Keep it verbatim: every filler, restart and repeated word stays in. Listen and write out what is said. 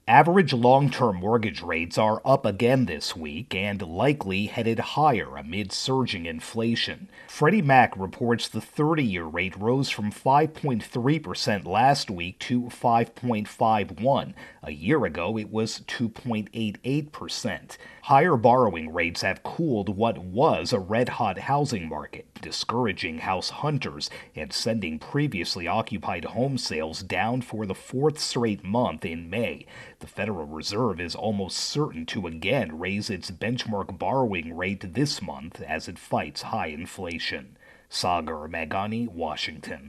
Average long-term mortgage rates are up again this week and likely headed higher amid surging inflation. Freddie Mac reports the thirty-year rate rose from five point three percent last week to five point five one. A year ago, it was two point eight eight percent. Higher borrowing rates have cooled what was a red-hot housing market, discouraging house hunters and sending previously occupied home sales down for the fourth straight month in May. The Federal Reserve is almost certain to again raise its benchmark borrowing rate this month as it fights high inflation. Sagar Meghani, Washington.